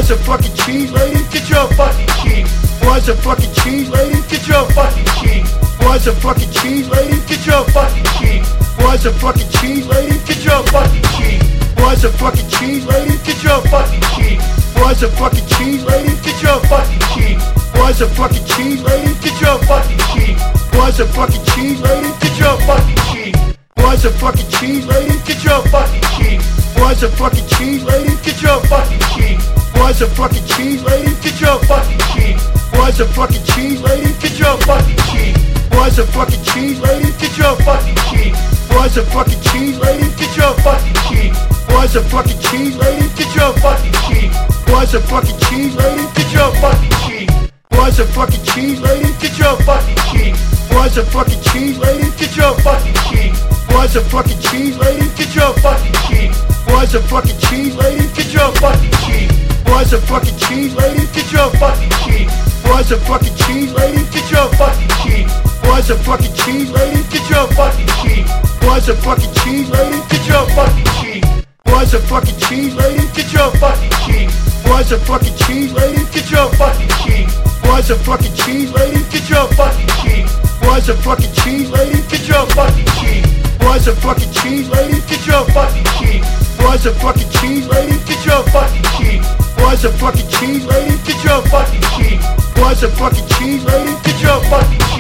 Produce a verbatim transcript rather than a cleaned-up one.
What's a fucking cheese, lady? Get your fucking cheese. What's a fucking cheese, lady? Get your fucking cheese. What's a fucking cheese, lady? Get your fucking cheese. What's a fucking cheese, lady? Get your fucking cheese. What's a fucking cheese, lady? Get your fucking cheese. What's a fucking cheese, lady? Get your fucking cheese. What's a fucking cheese, lady? Get your fucking cheese. What's a fucking cheese, lady? Get your fucking cheese. What's a fucking cheese, lady? Get your fucking cheese. What's a fucking cheese, lady? Get your fucking cheese. What's a fucking cheese, lady? Get your fucking cheese. What's a fucking cheese, lady? Get your fucking cheese. What's a fucking cheese, lady? Get your fucking cheese. What's a fucking cheese, lady? Get your fucking cheese. What's a fucking cheese, lady? Get your fucking cheese. What's a fucking cheese, lady? Get your fucking cheese. What's a fucking cheese, lady? Get your fucking cheese. What's a fucking cheese, lady? Get your fucking cheese. What's a fucking cheese, lady? Get your fucking cheese. What's a fucking cheese, lady? Get your fucking cheese. What's a fucking cheese, lady? Get your fucking cheese. What's a fucking cheese, lady? Get your fucking cheese. What's a fucking cheese, lady? Get your fucking cheese. What's a fucking cheese, lady? Get your fucking cheese. What's a fucking cheese, lady? Get your fucking cheese. What's a fucking cheese, lady? Get your fucking cheese. What's a fucking cheese, lady? Get your fucking cheese. What's a fucking cheese, lady? Get your fucking cheese. What's a fucking cheese, lady? Get your fucking cheese. What's a fucking cheese, lady? Get your fucking cheese. What's a fucking cheese, lady? Get your fucking cheese. What's a fucking cheese, lady? Get your fucking cheese.